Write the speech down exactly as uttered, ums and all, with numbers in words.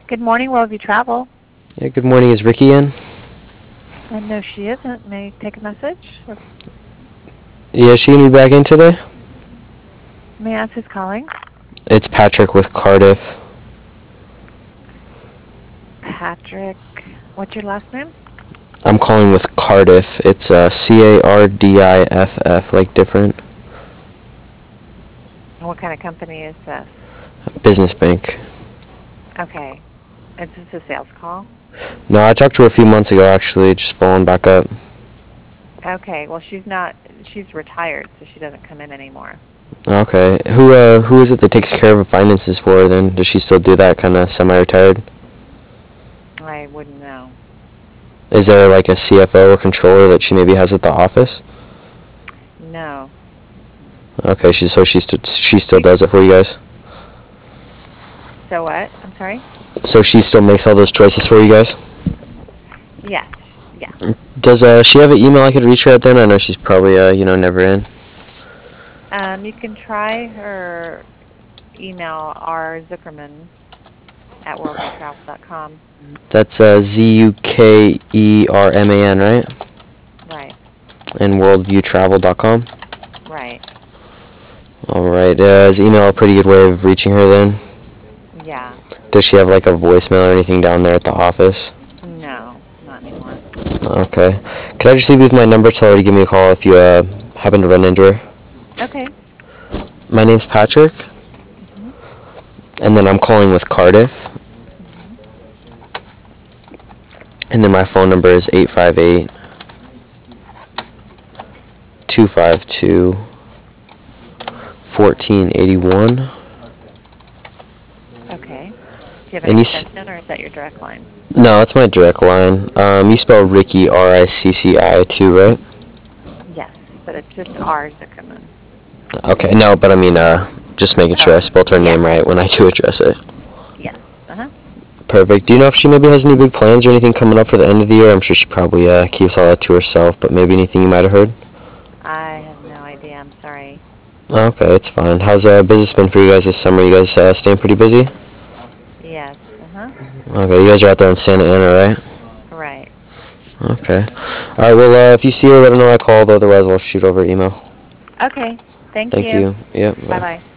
Good morning, Worldview Travel. Yeah, good morning. Is Ricky in? And no, she isn't. May I take a message? Or Yeah, is she gonna be back in today? may I ask who's calling? It's Patrick with Cardiff. Patrick. What's your last name? I'm calling with Cardiff. It's uh, C A R D I F F, like different. And what kind of company is this? Business bank. Okay. Is this a sales call? No, I talked to her a few months ago, actually, just following back up. Okay. Well, she's not. She's retired, so she doesn't come in anymore. Okay. Who uh, who is it that takes care of finances for her then? Does she still do that, kind of semi-retired? I wouldn't know. Is there like a C F O or controller that she maybe has at the office? No. Okay, she so she st- she still does it for you guys. So what? I'm sorry? So she still makes all those choices for you guys. Yes. Yeah. Does uh she have an email I could reach her at then? I know she's probably uh you know never in. Um, you can try her email r zuckerman at worldview travel dot com. That's uh Z U K E R M A N, right? Right. And worldview travel dot com. Right. All right. Uh, is email a pretty good way of reaching her then? Yeah. Does she have like a voicemail or anything down there at the office? No, not anymore. Okay. Could I just leave you with my number? Tell her to give me a call if you uh, happen to run into her. Okay. My name's Patrick, Mhm. and then I'm calling with Cardiff, Mhm. and then my phone number is eight five eight, two five two, fourteen eighty-one. Okay. Do you have an And you s- extension or is that your direct line? no, that's my direct line. Um, you spell Ricky R I C C I too, right? Yes, but it's just R Zuckerman. Okay, no, but I mean, uh, just making sure Oh, I spelled her yeah. name right when I do address it. Yes. Uh-huh. Perfect. Do you know if she maybe has any big plans or anything coming up for the end of the year? I'm sure she probably uh, keeps all that to herself, but maybe anything you might have heard? I have no idea. I'm sorry. Okay, it's fine. How's uh, business been for you guys this summer? You guys uh, staying pretty busy? Yes. Uh-huh. Okay, you guys are out there in Santa Ana, right? Right. Okay. All right, well, uh, if you see her, let her know I called. Otherwise, I'll shoot over email. Okay. Thank Thank you. you. Yep, bye. Bye-bye.